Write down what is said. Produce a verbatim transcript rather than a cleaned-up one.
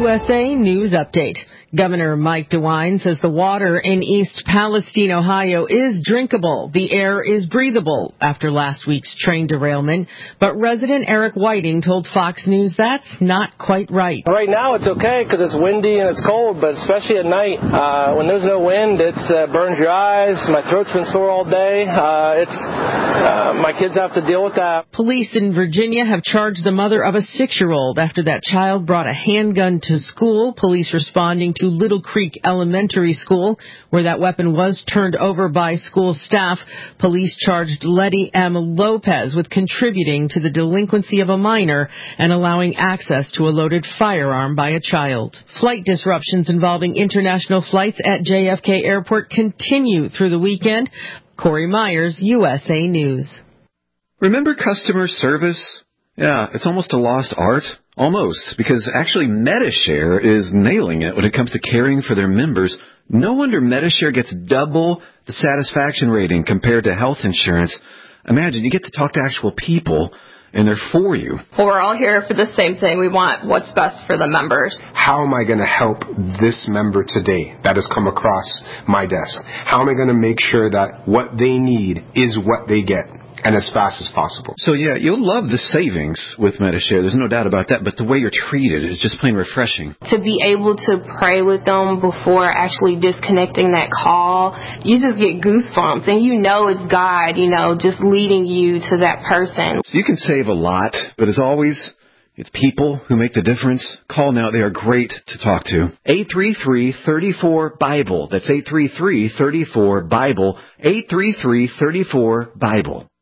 U S A News Update. Governor Mike DeWine says the water in East Palestine, Ohio is drinkable. The air is breathable after last week's train derailment. But resident Eric Whiting told Fox News that's not quite right. Right now it's okay because it's windy and it's cold, but especially at night, uh, when there's no wind, it uh, burns your eyes. My throat's been sore all day. Uh, it's uh, my kids have to deal with that. Police in Virginia have charged the mother of a six-year-old after that child brought a handgun to school. Police responding to Little Creek Elementary School, where that weapon was turned over by school staff. Police charged Letty M. Lopez with contributing to the delinquency of a minor and allowing access to a loaded firearm by a child. Flight disruptions involving international flights at J F K Airport continue through the weekend. Corey Myers, U S A News. Remember customer service? Yeah, it's almost a lost art. Almost, because actually Medi-Share is nailing it when it comes to caring for their members. No wonder Medi-Share gets double the satisfaction rating compared to health insurance. Imagine, you get to talk to actual people, and they're for you. Well, we're all here for the same thing. We want what's best for the members. How am I going to help this member today that has come across my desk? How am I going to make sure that what they need is what they get? And as fast as possible. So, yeah, you'll love the savings with Medi-Share. There's no doubt about that. But the way you're treated is just plain refreshing. To be able to pray with them before actually disconnecting that call, you just get goosebumps. And you know it's God, you know, just leading you to that person. So you can save a lot. But as always, it's people who make the difference. Call now. They are great to talk to. eight three three, three four, BIBLE. That's eight three three, three four, BIBLE. eight three three, three four, BIBLE.